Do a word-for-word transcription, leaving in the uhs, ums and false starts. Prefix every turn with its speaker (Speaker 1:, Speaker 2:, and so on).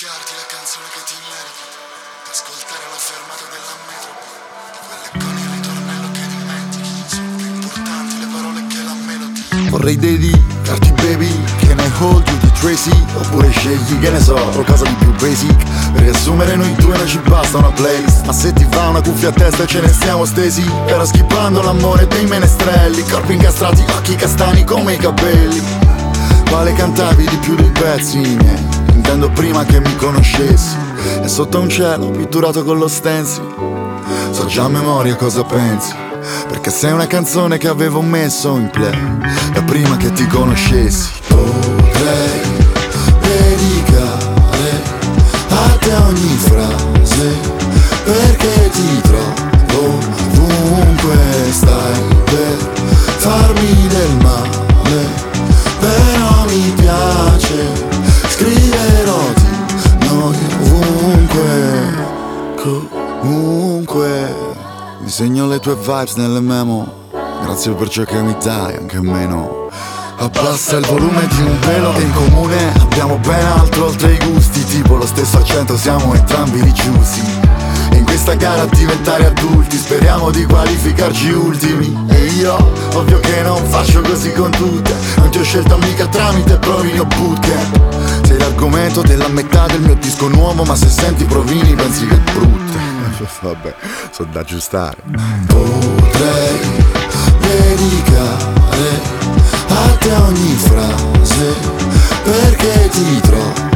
Speaker 1: dedicarti la canzone che ti meriti, ascoltare la fermata della metro, quelle con il ritornello che dimentichi, sono più importanti le parole che la melodia.
Speaker 2: Vorrei dedicarti baby, can I hold you di Tracy, oppure scegli che ne so, qualcosa di più basic, per riassumere noi due non ci basta una playlist, ma se ti va una cuffia a testa e ce ne stiamo stesi, però skippando l'amore dei menestrelli, corpi incastrati, occhi castani come i capelli. Quale cantavi di più dei pezzi miei? Intendo prima che mi conoscessi. E sotto un cielo pitturato con lo stencil so già a memoria cosa pensi, perché sei una canzone che avevo messo in play da prima che ti conoscessi. Potrei dedicare a te ogni frase, perché ti trovo ovunque stai per farmi del male. Però mi piace, scriverò di noi ovunque, comunque. Disegno le tue vibes nelle memo, grazie per ciò che mi dai, anche meno. Abbassa il volume di un pelo che in comune abbiamo ben altro oltre i gusti, tipo lo stesso accento, siamo entrambi ricciusi. E in questa gara a diventare adulti speriamo di qualificarci ultimi. E io, ovvio che non faccio così con tutte, non ti ho scelto mica tramite provini o bootcamp. Sei l'argomento della metà del mio disco nuovo, ma se senti provini pensi che è brutte. Vabbè, so da aggiustare. Potrei dedicare a te ogni frase, perché ti trovo